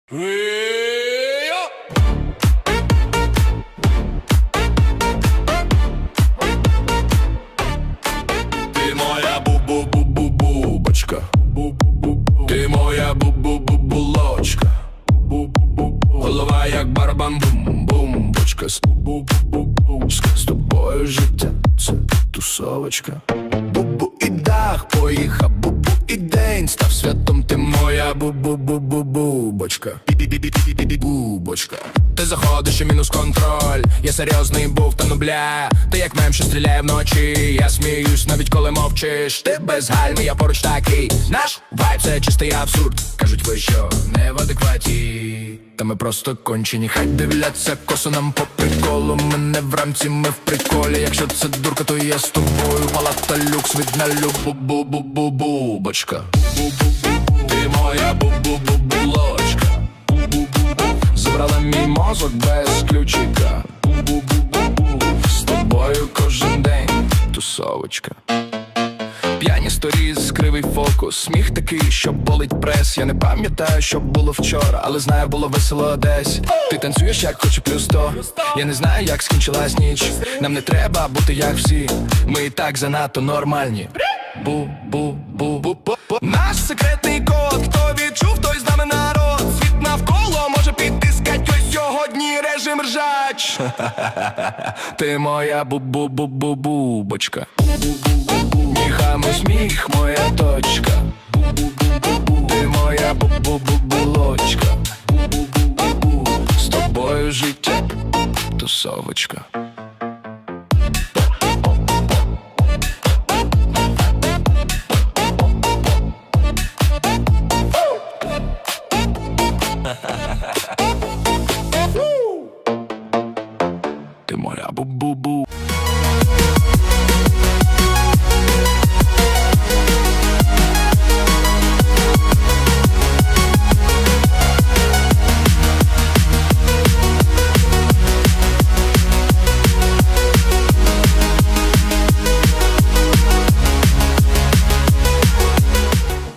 Ти моя бу-бу-бу-бу-бубочка, ти моя бу-бу-бу-булочка, голова як барабан, бум-бум-бочка, з тобою життя — це тусовочка. Бу-бу і дах поїхав, бу-бу і день став святом. Ти моя бу-бу-бу-бу-бубочка, бубочка. Ти заходиш і мінус контроль. Я серйозний був, та ну бля. Ти як мем, що стріляє вночі. Я сміюсь, навіть коли мовчиш. Ти без гальми, я поруч такий. Наш вайб — це чистий абсурд. Кажуть, ви що, не в адекваті? Та ми просто кончені. Хай дивляться косо нам по приколу. Ми не в рамці, ми в приколі. Якщо це дурка, то я з тобою. Палата люкс від налю. Бу-бу-бу-бу-бубочка. Ти моя бу-бу-бу-булочка. Забрала мій мозок без ключика. З тобою кожен день тусовочка. П'яні сторіз, кривий фокус, сміх такий, що болить прес. Я не пам'ятаю, що було вчора, але знаю, було весело десь. Ти танцюєш, як хочу, плюс 100. Я не знаю, як скінчилась ніч. Нам не треба бути як всі. Ми і так занадто нормальні. Бу-бу-бу-бу-бу. Наш секретний код, хто відчув, той з нами народ. Світ навколо може підтискать, ось сьогодні режим ржач. Ти моя бу-бу-бу-бу-бубочка. Міхами сміх, моя точка. Ти моя бу-бу-бу-булочка.